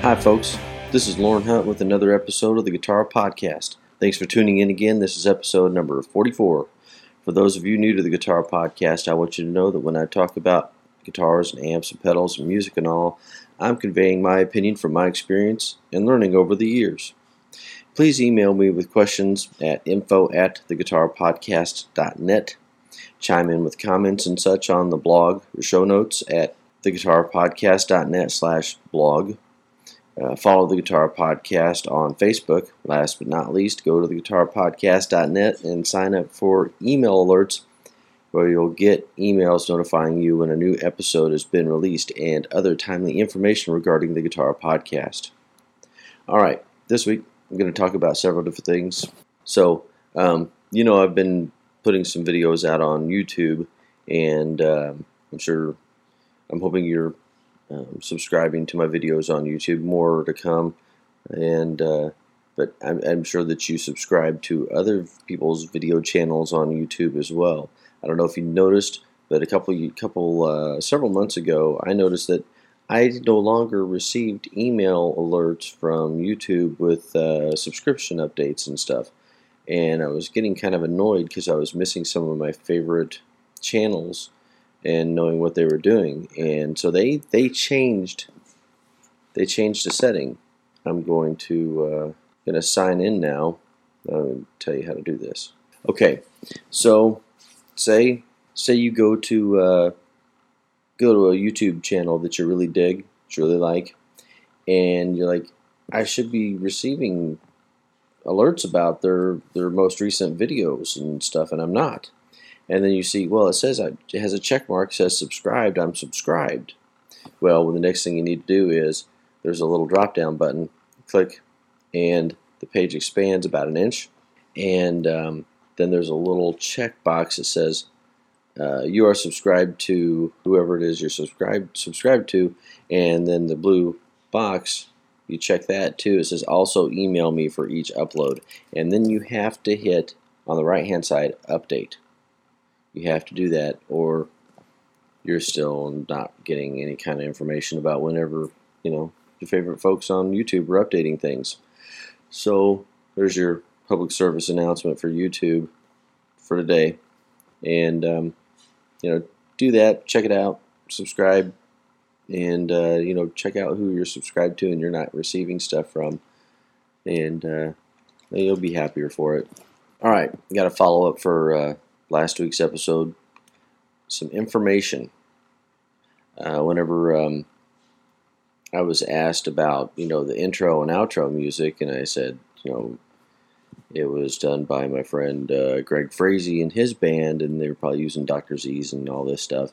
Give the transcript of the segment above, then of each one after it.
Hi folks, this is Lauren Hunt with another episode of the Guitar Podcast. Thanks for tuning in again. This is episode number 44. For those of you new to the Guitar Podcast, I want you to know that when I talk about guitars and amps and pedals and music and all, I'm conveying my opinion from my experience and learning over the years. Please email me with questions at info@theguitarpodcast.net. Chime in with comments and such on the blog or show notes at theguitarpodcast.net/blog. Follow the Guitar Podcast on Facebook. Last but not least, go to theguitarpodcast.net and sign up for email alerts where you'll get emails notifying you when a new episode has been released and other timely information regarding the Guitar Podcast. Alright, this week I'm going to talk about several different things. So, I've been putting some videos out on YouTube, and I'm hoping you're subscribing to my videos on YouTube. More to come, but I'm sure that you subscribe to other people's video channels on YouTube as well. I don't know if you noticed, but several months ago, I noticed that I no longer received email alerts from YouTube with subscription updates and stuff, and I was getting kind of annoyed because I was missing some of my favorite channels and knowing what they were doing. And so they changed the setting. I'm going to sign in now. I'll tell you how to do this. Okay, so say you go to a YouTube channel that you really dig, that you really like, and you're like, I should be receiving alerts about their most recent videos and stuff, and I'm not. And then you see, well, it has a check mark, says subscribed, I'm subscribed. Well, the next thing you need to do is, there's a little drop-down button, click, and the page expands about an inch, and then there's a little check box that says, you are subscribed to whoever it is you're subscribed to, and then the blue box, you check that too. It says also email me for each upload, and then you have to hit on the right hand side update. You have to do that, or you're still not getting any kind of information about whenever your favorite folks on YouTube are updating things. So there's your public service announcement for YouTube for today, and do that, check it out, subscribe, and check out who you're subscribed to and you're not receiving stuff from, and you'll be happier for it. All right, got a follow up for last week's episode. Some information. Whenever I was asked about the intro and outro music, and I said it was done by my friend Greg Frazee and his band, and they were probably using Dr. Z's and all this stuff.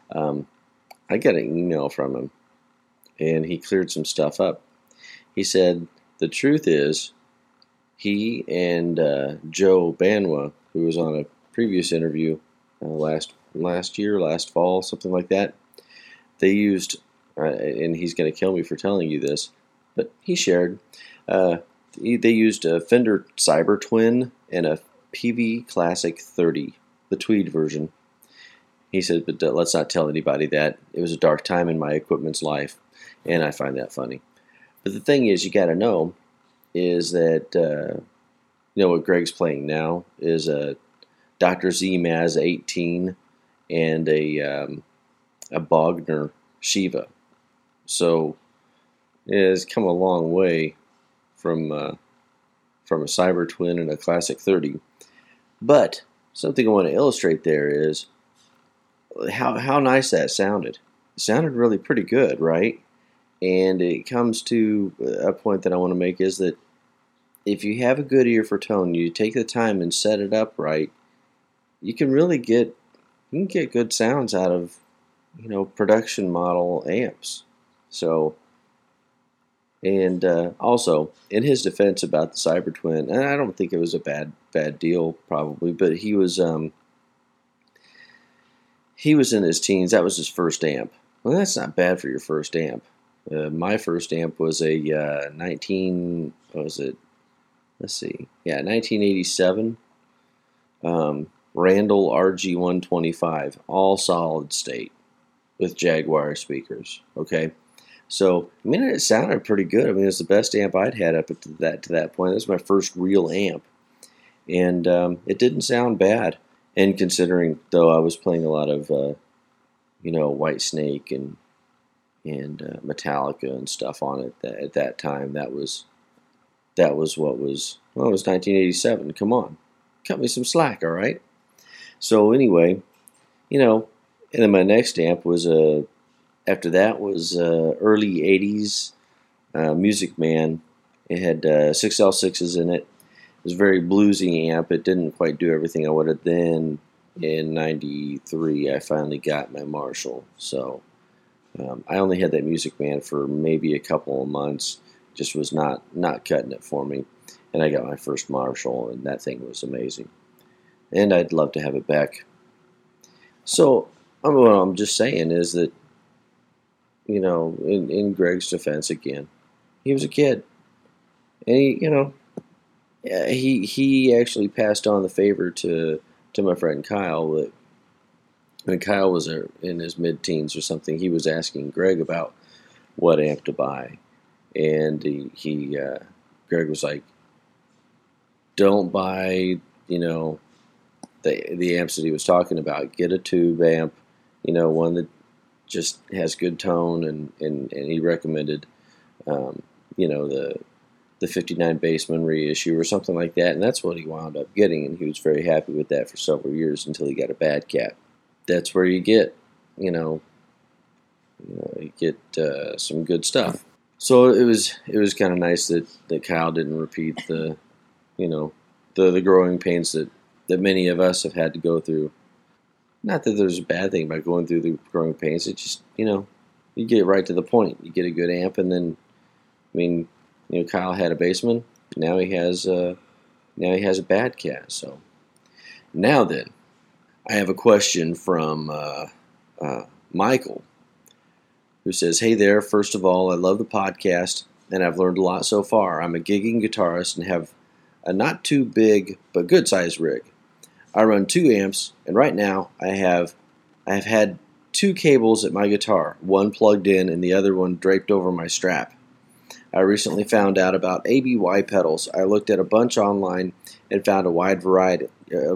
I got an email from him, and he cleared some stuff up. He said the truth is he and Joe Banwa, who was on a previous interview last fall, something like that, they used, and he's going to kill me for telling you this, but he shared, they used a Fender Cyber Twin and a PV Classic 30, the Tweed version. He said, but let's not tell anybody that. It was a dark time in my equipment's life, and I find that funny. But the thing is, you got to know, is that, what Greg's playing now is a Dr. Z Maz 18 and a Bogner Shiva. So it's come a long way from a Cyber Twin and a Classic 30. But something I want to illustrate there is how nice that sounded. It sounded really pretty good, right? And it comes to a point that I want to make is that if you have a good ear for tone, you take the time and set it up right, you can really get good sounds out of production model amps. So, and also in his defense about the Cyber Twin, and I don't think it was a bad deal probably, but he was in his teens. That was his first amp. Well, that's not bad for your first amp. My first amp was a 1987 Randall RG125, all solid state with Jaguar speakers. Okay, So, I mean, it sounded pretty good. I mean, it was the best amp I'd had up to that point. This was my first real amp, and it didn't sound bad. And considering, though, I was playing a lot of, White Snake and Metallica and stuff on it at that time, that was what was, well, it was 1987. Come on, cut me some slack, all right? So anyway, and then my next amp was after that was early 80s Music Man. It had 6L6s in it. It was a very bluesy amp. It didn't quite do everything I wanted. Then in 93, I finally got my Marshall. So I only had that Music Man for maybe a couple of months. Just was not cutting it for me. And I got my first Marshall, and that thing was amazing. And I'd love to have it back. So what I'm just saying is that, in Greg's defense again, he was a kid. And he actually passed on the favor to my friend Kyle. That when Kyle was in his mid-teens or something, he was asking Greg about what amp to buy. And Greg was like, don't buy, the amps that he was talking about. Get a tube amp, one that just has good tone, and he recommended, the 59 Bassman reissue or something like that, and that's what he wound up getting, and he was very happy with that for several years until he got a Bad Cat. That's where you get, you get some good stuff. So it was kind of nice that Kyle didn't repeat the growing pains that many of us have had to go through. Not that there's a bad thing about going through the growing pains. It's just, you get right to the point. You get a good amp, and then, Kyle had a Bassman. Now he has a Bad Cat. So now then, I have a question from Michael, who says, "Hey there. First of all, I love the podcast, and I've learned a lot so far. I'm a gigging guitarist and have a not too big but good sized rig. I run 2 amps, and right now I have had 2 cables at my guitar, one plugged in and the other one draped over my strap. I recently found out about ABY pedals. I looked at a bunch online and found a wide variety.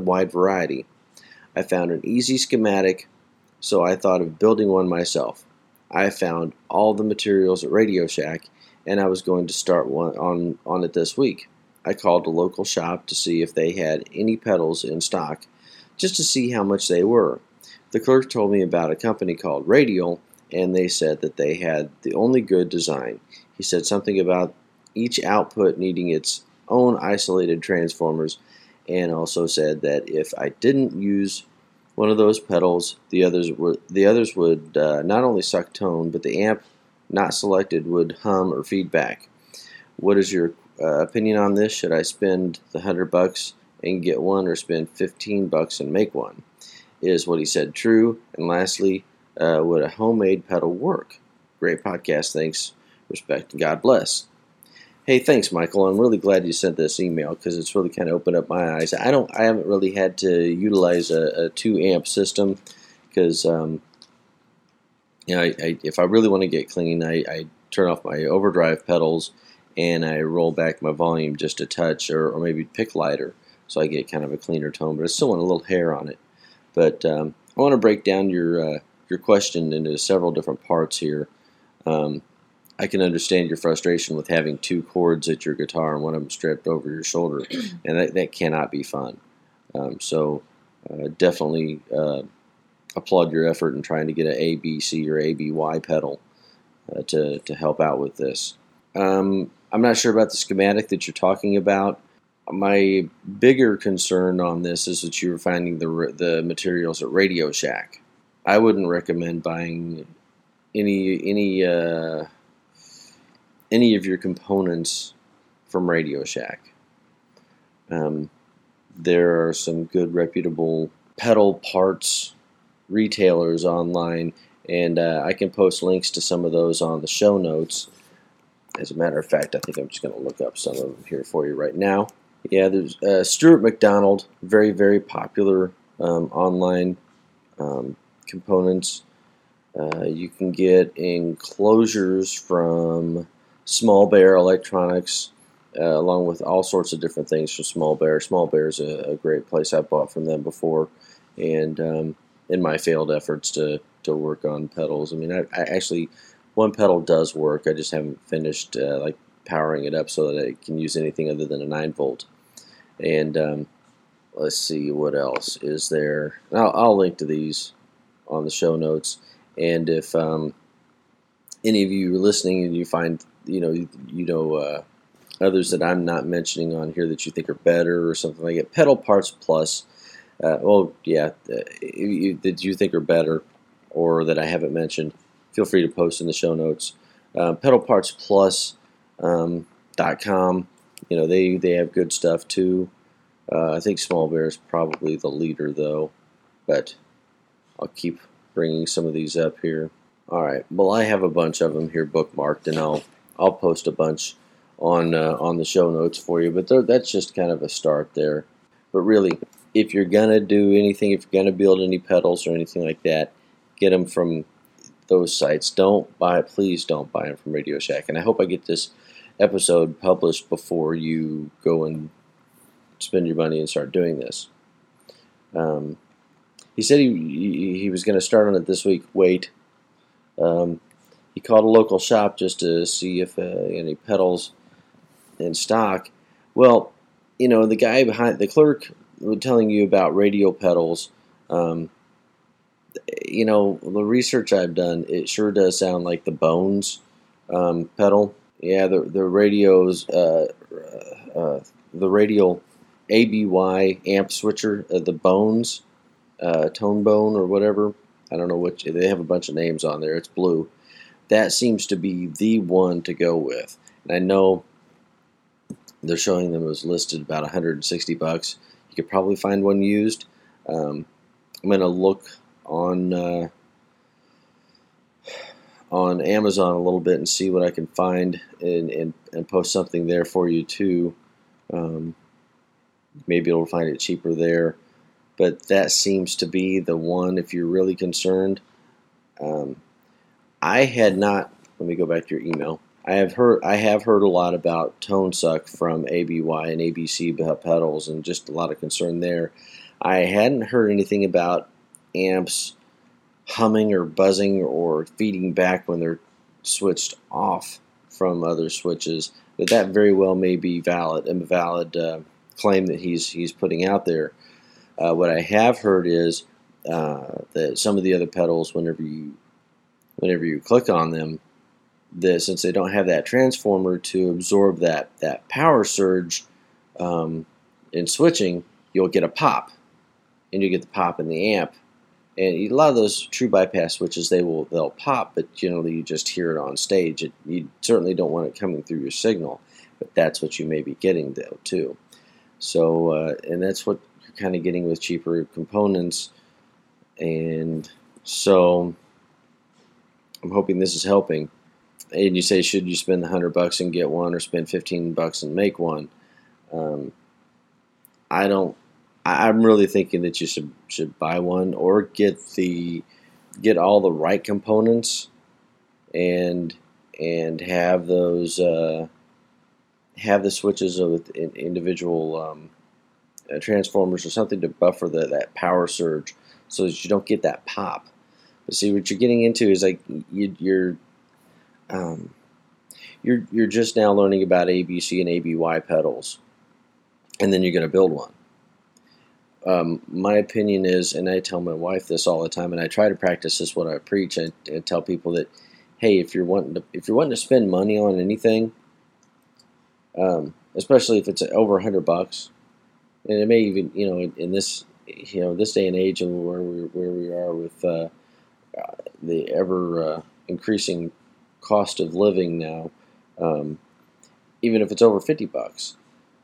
I found an easy schematic, so I thought of building one myself. I found all the materials at Radio Shack, and I was going to start one on it this week. I called a local shop to see if they had any pedals in stock, just to see how much they were. The clerk told me about a company called Radial, and they said that they had the only good design. He said something about each output needing its own isolated transformers, and also said that if I didn't use one of those pedals, the others would not only suck tone, but the amp not selected would hum or feedback. What is your opinion on this? Should I spend the $100 and get one, or spend $15 and make one? Is what he said true? And lastly, would a homemade pedal work? Great podcast. Thanks, respect, and God bless." Hey, thanks, Michael. I'm really glad you sent this email because it's really kind of opened up my eyes. I haven't really had to utilize a 2 amp system because if I really want to get clean, I turn off my overdrive pedals and I roll back my volume just a touch, or maybe pick lighter, so I get kind of a cleaner tone. But I still want a little hair on it. But I want to break down your question into several different parts here. I can understand your frustration with having 2 cords at your guitar and one of them strapped over your shoulder, and that cannot be fun. So definitely applaud your effort in trying to get an ABC or ABY pedal to help out with this. I'm not sure about the schematic that you're talking about. My bigger concern on this is that you're finding the materials at Radio Shack. I wouldn't recommend buying any of your components from Radio Shack. There are some good reputable pedal parts retailers online, and I can post links to some of those on the show notes. As a matter of fact, I think I'm just going to look up some of them here for you right now. Yeah, there's Stuart McDonald, very, very popular online components. You can get enclosures from Small Bear Electronics, along with all sorts of different things from Small Bear. Small Bear is a great place. I bought from them before, and in my failed efforts to work on pedals, I mean, I actually, one pedal does work. I just haven't finished like powering it up so that it can use anything other than a 9-volt. And let's see what else is there. I'll link to these on the show notes. And if any of you are listening and you find others that I'm not mentioning on here that you think are better or something like it, Pedal Parts Plus. That you think are better or that I haven't mentioned, feel free to post in the show notes. PedalPartsPlus.com. They have good stuff too. I think Small Bear is probably the leader though, but I'll keep bringing some of these up here. All right. Well, I have a bunch of them here bookmarked, and I'll post a bunch on the show notes for you. But that's just kind of a start there. But really, if you're gonna do anything, if you're gonna build any pedals or anything like that, get them from those sites. Please don't buy them from Radio Shack. And I hope I get this episode published before you go and spend your money and start doing this. He said he was going to start on it this week. Wait. He called a local shop just to see if any pedals in stock. Well, the guy behind the clerk was telling you about radio pedals. The research I've done, it sure does sound like the Bones pedal. Yeah, the radios, the radial ABY amp switcher, the Bones, Tone Bone or whatever. I don't know which. They have a bunch of names on there. It's blue. That seems to be the one to go with. And I know they're showing them as listed about $160. You could probably find one used. I'm going to look on Amazon a little bit and see what I can find and post something there for you too. Maybe you'll find it cheaper there. But that seems to be the one if you're really concerned. I had not. Let me go back to your email. I have heard a lot about tone suck from ABY and ABC pedals, and just a lot of concern there. I hadn't heard anything about amps humming or buzzing or feeding back when they're switched off from other switches. But that very well may be valid claim that he's putting out there. What I have heard is that some of the other pedals, whenever you click on them, since they don't have that transformer to absorb that power surge in switching, you'll get a pop, and you get the pop in the amp. And a lot of those true bypass switches, they'll pop, but generally you just hear it on stage. You certainly don't want it coming through your signal, but that's what you may be getting though too. So and that's what you're kind of getting with cheaper components. And so I'm hoping this is helping. And you say, should you spend the $100 and get one, or spend $15 and make one? I'm really thinking that you should buy one, or get all the right components and have those have the switches with individual transformers or something to buffer that power surge, so that you don't get that pop. But see, what you're getting into is like you're just now learning about ABC and ABY pedals, and then you're going to build one. My opinion is, and I tell my wife this all the time, and I try to practice this what I preach. I tell people that, hey, if you're wanting to spend money on anything, especially if it's over $100, and it may even in this this day and age and where we are with the ever increasing cost of living now, even if it's over $50.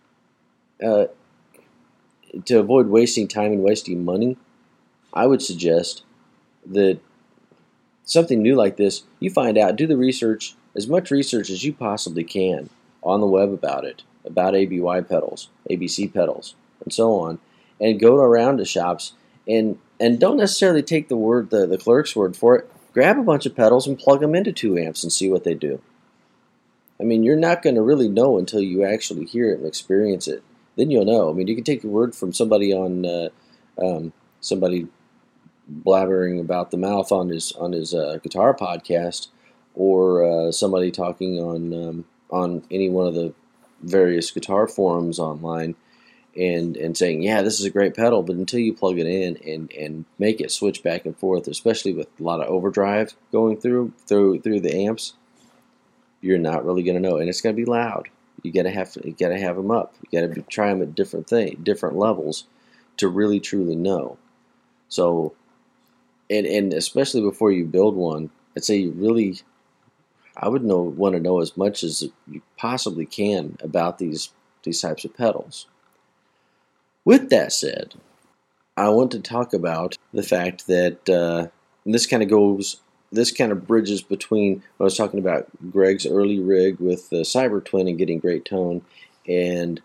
To avoid wasting time and wasting money, I would suggest that something new like this, you find out, do the research, as much research as you possibly can on the web about it, about ABY pedals, ABC pedals, and so on, and go around to shops and don't necessarily take the clerk's word for it. grab a bunch of pedals and plug them into 2 amps and see what they do. I mean, you're not going to really know until you actually hear it and experience it. Then you'll know. I mean, you can take the word from somebody on somebody blabbering about the mouth on his guitar podcast, or somebody talking on any one of the various guitar forums online, and saying, yeah, this is a great pedal, but until you plug it in and make it switch back and forth, especially with a lot of overdrive going through the amps, you're not really going to know, and it's going to be loud. You gotta have them up. You gotta try them at different levels to really truly know. So, and especially before you build one, I'd say I would want to know as much as you possibly can about these types of pedals. With that said, I want to talk about the fact that this kind of bridges between what I was talking about Greg's early rig with the Cyber Twin and getting great tone, and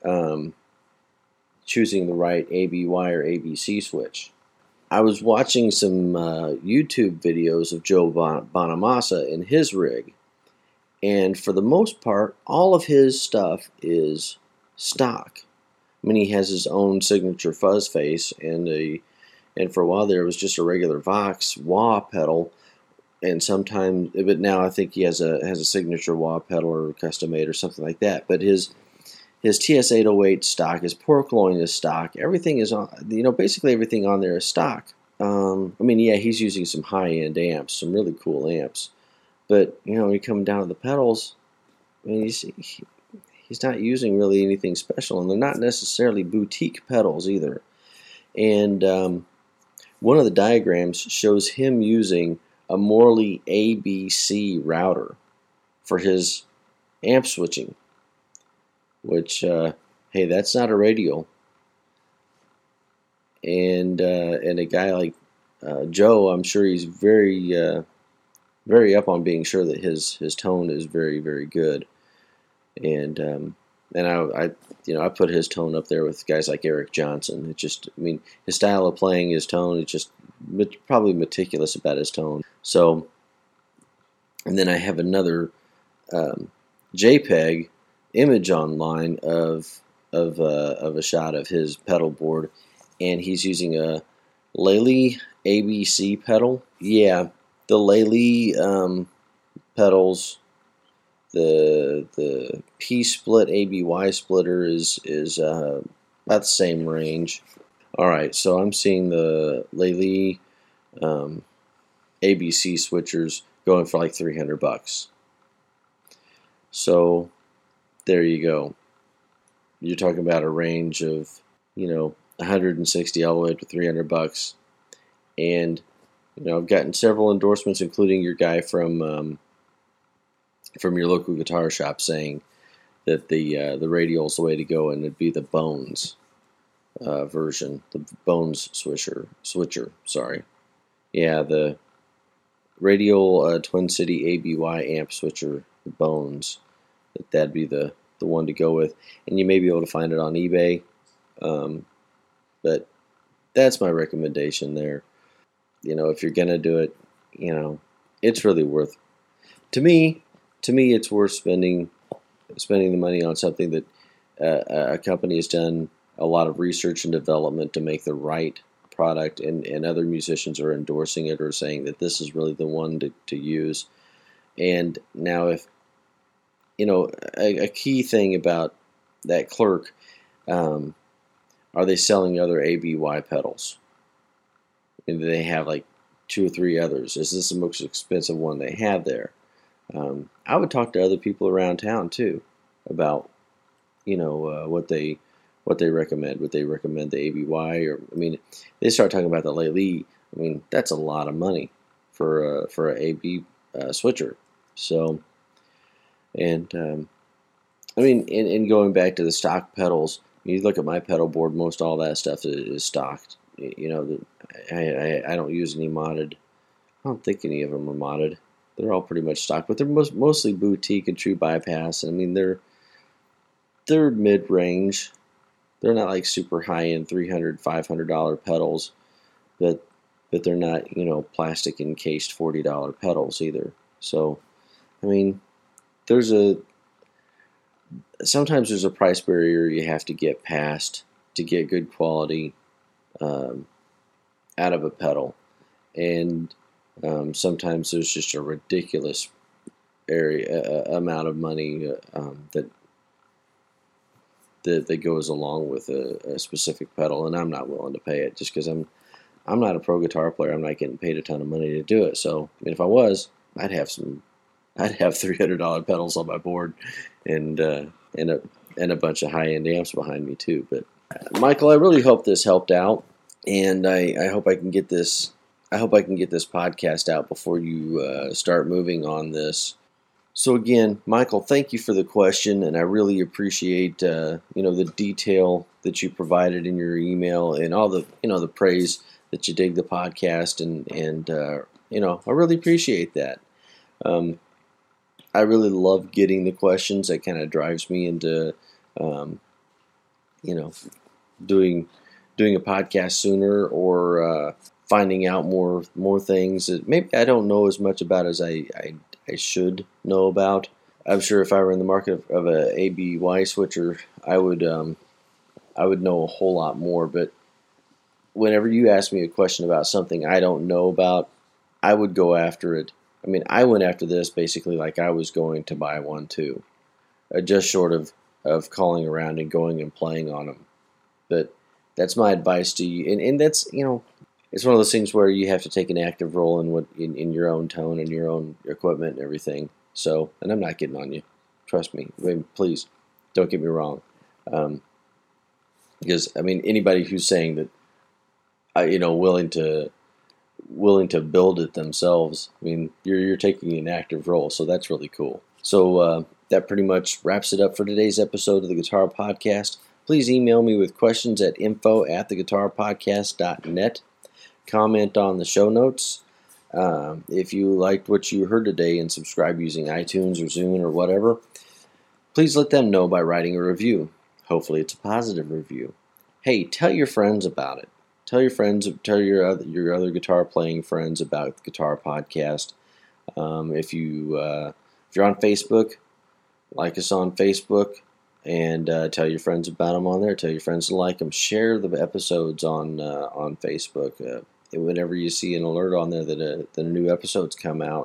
choosing the right ABY or ABC switch. I was watching some YouTube videos of Joe Bonamassa in his rig, and for the most part, all of his stuff is stock. I mean, he has his own signature fuzz face, and for a while there it was just a regular Vox wah pedal. And sometimes, but now I think he has a signature wah pedal or custom made or something like that. But his TS-808 stock, his pork loin is stock. Everything is on, basically everything on there is stock. I mean, yeah, he's using some high-end amps, some really cool amps. But when you come down to the pedals, I mean, he's not using really anything special, and they're not necessarily boutique pedals either. And one of the diagrams shows him using a Morley ABC router for his amp switching, which, hey, that's not a radial. And a guy like Joe, I'm sure he's very up on being sure that his tone is very, very good. And I put his tone up there with guys like Eric Johnson. It just, I mean, his style of playing, his tone, it's just probably meticulous about his tone. So, and then I have another JPEG image online of a shot of his pedal board, and he's using a Lely ABC pedal. Yeah, the Lely pedals. The P-split ABY splitter is about the same range. All right, so I'm seeing the Lely ABC switchers going for like $300. So there you go. You're talking about a range of 160 all the way up to $300, and I've gotten several endorsements, including your guy from your local guitar shop, saying that the radial is the way to go, and it'd be the Bones version, the Bones switcher. Sorry, yeah, the radial Twin City ABY amp switcher, the Bones. That'd be the one to go with, and you may be able to find it on eBay, but that's my recommendation there. If you're gonna do it, it's really worth. To me, it's worth spending the money on something that a company has done a lot of research and development to make the right product, and other musicians are endorsing it or saying that this is really the one to use. And now, if a key thing about that Clerk, are they selling other ABY pedals? And do they have like 2 or 3 others? Is this the most expensive one they have there? I would talk to other people around town too about, what they recommend. Would they recommend the ABY? Or, I mean, they start talking about the Lely. I mean, that's a lot of money for a AB switcher. So, and I mean, in going back to the stock pedals, you look at my pedal board. Most all that stuff is stocked. I don't use any modded. I don't think any of them are modded. They're all pretty much stock, but they're mostly boutique and true bypass. I mean, they're mid-range. They're not like super high-end $300, $500 pedals, but but they're not, plastic encased $40 pedals either. So, I mean, sometimes there's a price barrier you have to get past to get good quality out of a pedal, and sometimes there's just a ridiculous amount of money that goes along with a specific pedal, and I'm not willing to pay it just because I'm not a pro guitar player. I'm not getting paid a ton of money to do it. So, I mean, if I was, I'd have $300 pedals on my board, and a bunch of high-end amps behind me too. But Michael, I really hope this helped out, and I hope I can get this. I hope I can get this podcast out before you start moving on this. So again, Michael, thank you for the question, and I really appreciate the detail that you provided in your email and all the the praise that you dig the podcast, and I really appreciate that. I really love getting the questions. That kind of drives me into doing a podcast sooner, or finding out more things that maybe I don't know as much about as I should know about. I'm sure if I were in the market of a ABY switcher, I would know a whole lot more. But whenever you ask me a question about something I don't know about, I would go after it. I mean, I went after this basically like I was going to buy one too, just short of calling around and going and playing on them. But that's my advice to you, and that's it's one of those things where you have to take an active role in your own tone and your own equipment and everything. So, and I'm not getting on you, trust me. I mean, please don't get me wrong, because I mean anybody who's saying that, willing to build it themselves, I mean you're taking an active role, so that's really cool. So that pretty much wraps it up for today's episode of the Guitar Podcast. Please email me with questions at info@theguitarpodcast.net. Comment on the show notes. If you liked what you heard today and subscribe using iTunes or Zune or whatever, please let them know by writing a review. Hopefully it's a positive review. Hey, tell your friends about it. Tell your friends, tell your other guitar playing friends about the Guitar Podcast. If you're on Facebook, like us on Facebook, and tell your friends about them on there. Tell your friends to like them. Share the episodes on Facebook. Whenever you see an alert on there that a new episode's come out,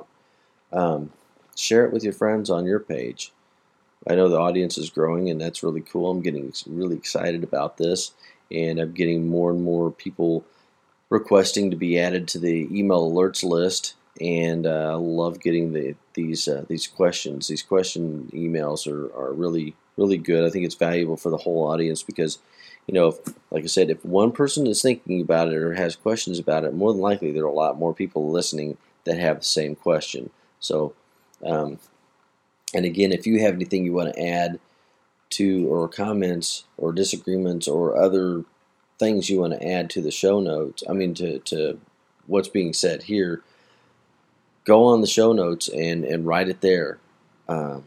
share it with your friends on your page. I know the audience is growing, and that's really cool. I'm getting really excited about this, and I'm getting more and more people requesting to be added to the email alerts list. And I love getting these questions. These question emails are really, really good. I think it's valuable for the whole audience because, like I said, if one person is thinking about it or has questions about it, more than likely there are a lot more people listening that have the same question. So, and again, if you have anything you want to add to, or comments or disagreements or other things you want to add to the show notes, to what's being said here, go on the show notes and write it there. And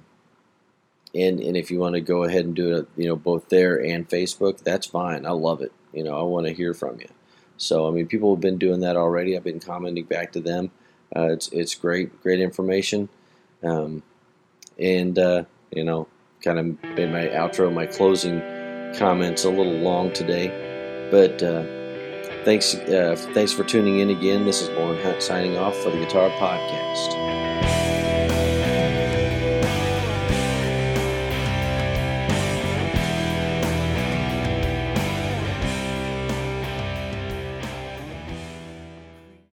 if you want to go ahead and do it, both there and Facebook, that's fine. I love it. I want to hear from you. So, people have been doing that already. I've been commenting back to them. It's great information. Kind of made my outro, my closing comments a little long today. But thanks for tuning in again. This is Lauren Hunt signing off for the Guitar Podcast.